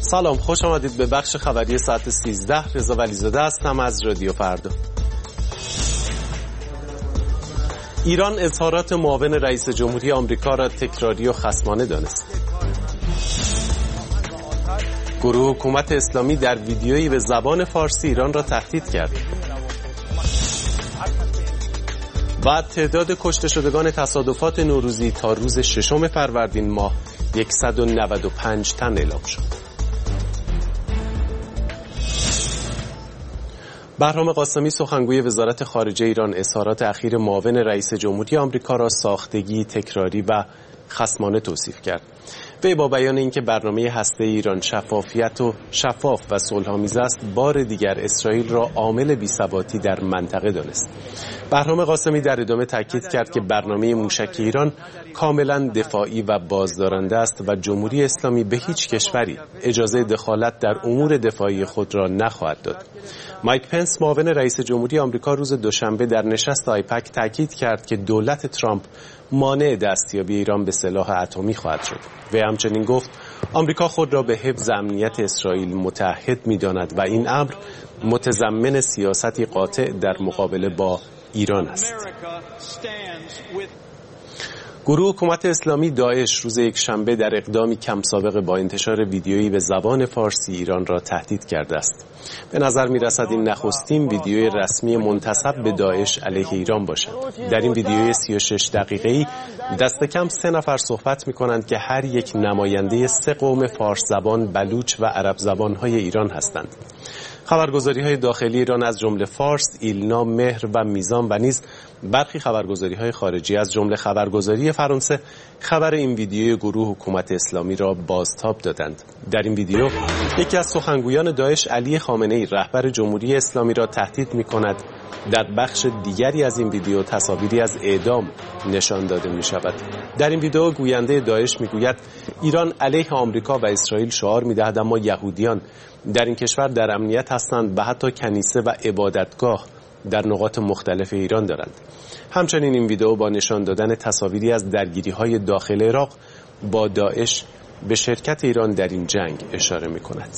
سلام، خوش آمدید به بخش خبری ساعت 13. رضا ولیزاده هستم از رادیو فردا. ایران اظهارات معاون رئیس جمهوری آمریکا را تکراری و خصمانه دانست. گروه حکومت اسلامی در ویدیویی به زبان فارسی ایران را تهدید کرد. و تعداد کشته شدگان تصادفات نوروزی تا روز 6 فروردین ماه 195 تن اعلام شد. بهرام قاسمی سخنگوی وزارت خارجه ایران اظهارات اخیر معاون رئیس جمهوری آمریکا را ساختگی، تکراری و خصمانه توصیف کرد. وی با بیان اینکه برنامه هسته ایران شفاف و صلح‌آمیز است، بار دیگر اسرائیل را عامل بی‌ثباتی در منطقه دانست. بهرام قاسمی در ادامه تاکید کرد که برنامه موشک ایران کاملا دفاعی و بازدارنده است و جمهوری اسلامی به هیچ کشوری اجازه دخالت در امور دفاعی خود را نخواهد داد. مایک پنس معاون رئیس جمهوری آمریکا روز دوشنبه در نشست آیپک تاکید کرد که دولت ترامپ مانع دستیابی ایران به سلاح اتمی خواهد شد. وی همچنین گفت آمریکا خود را به حفظ امنیت اسرائیل متعهد می‌داند و این امر متضمن سیاستی قاطع در مقابله با ایران است. گروه حکومت اسلامی داعش روز یکشنبه در اقدامی کم سابقه با انتشار ویدیویی به زبان فارسی ایران را تهدید کرده است. به نظر می‌رسد این نخستین ویدیوی رسمی منتسب به داعش علیه ایران باشد. در این ویدیوی 36 دقیقه‌ای دست کم 3 نفر صحبت می‌کنند که هر یک نماینده 3 قوم فارس زبان، بلوچ و عرب زبان‌های ایران هستند. خبرگزاری‌های داخلی ایران از جمله فارس، ایلنا، مهر و میزان و نیز برخی خبرگزاری‌های خارجی از جمله خبرگزاری فرانسه خبر این ویدیوی گروه حکومت اسلامی را بازتاب دادند. در این ویدیو یکی از سخنگویان داعش علی خامنه‌ای رهبر جمهوری اسلامی را تهدید می‌کند. در بخش دیگری از این ویدیو تصاویری از اعدام نشان داده می‌شود. در این ویدیو گوینده داعش می‌گوید ایران علیه آمریکا و اسرائیل شعار می‌دهد، اما یهودیان در این کشور در امنیت هستند و حتی کنیسه و عبادتگاه در نقاط مختلف ایران دارند. همچنین این ویدیو با نشان دادن تصاویری از درگیری‌های داخل عراق با داعش به شرکت ایران در این جنگ اشاره می‌کند.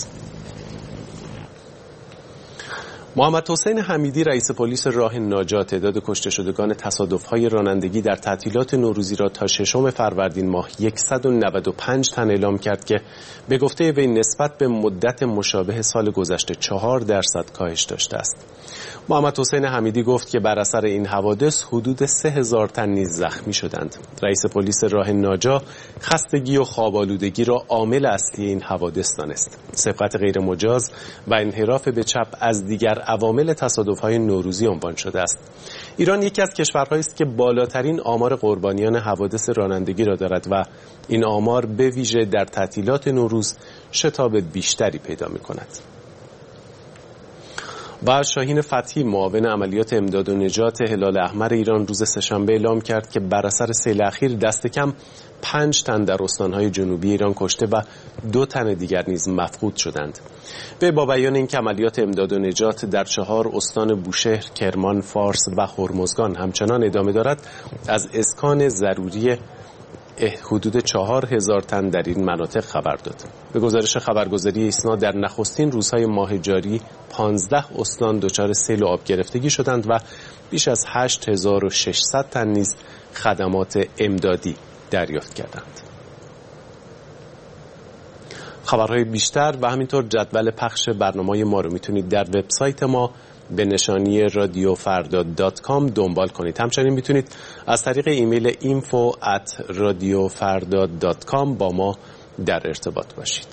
محمد حسین حمیدی رئیس پلیس راه ناجا تعداد کشته شدگان تصادف‌های رانندگی در تعطیلات نوروزی را تا 6 فروردین ماه 195 تن اعلام کرد که به گفته وی نسبت به مدت مشابه سال گذشته 4% کاهش داشته است. محمد حسین حمیدی گفت که بر اثر این حوادث حدود 3000 تن نیز زخمی شدند. رئیس پلیس راه ناجا خستگی و خواب‌آلودگی را عامل اصلی این حوادث دانست. سبقت غیر مجاز و انحراف به چپ از دیگر عوامل تصادف‌های نوروزی عنوان شده است. ایران یکی از کشورهایی است که بالاترین آمار قربانیان حوادث رانندگی را دارد و این آمار به ویژه در تعطیلات نوروز شتاب بیشتری پیدا می‌کند. و شاهین فتحی معاون عملیات امداد و نجات هلال احمر ایران روز سه‌شنبه اعلام کرد که بر اثر سیل اخیر دست کم 5 تن در استانهای جنوبی ایران کشته و 2 تن دیگر نیز مفقود شدند. وی با بیان اینکه عملیات امداد و نجات در 4 استان بوشهر، کرمان، فارس و هرمزگان همچنان ادامه دارد، از اسکان ضروری حدود 4000 تن در این مناطق خبر داد. به گزارش خبرگزاری ایسنا در نخستین روزهای ماه جاری 15 استان دچار سیل و آب گرفتگی شدند و بیش از 8600 تن نیز خدمات امدادی دریافت کردند. خبرهای بیشتر و همینطور جدول پخش برنامه‌های ما رو میتونید در وبسایت ما به نشانی radiofarda.com دنبال کنید. همچنین میتونید از طریق ایمیل info@radiofarda.com با ما در ارتباط باشید.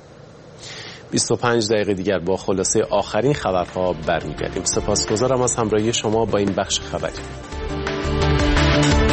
25 دقیقه دیگر با خلاصه آخرین خبرها برمیگردیم. سپاسگزارم از همراهی شما با این بخش خبری.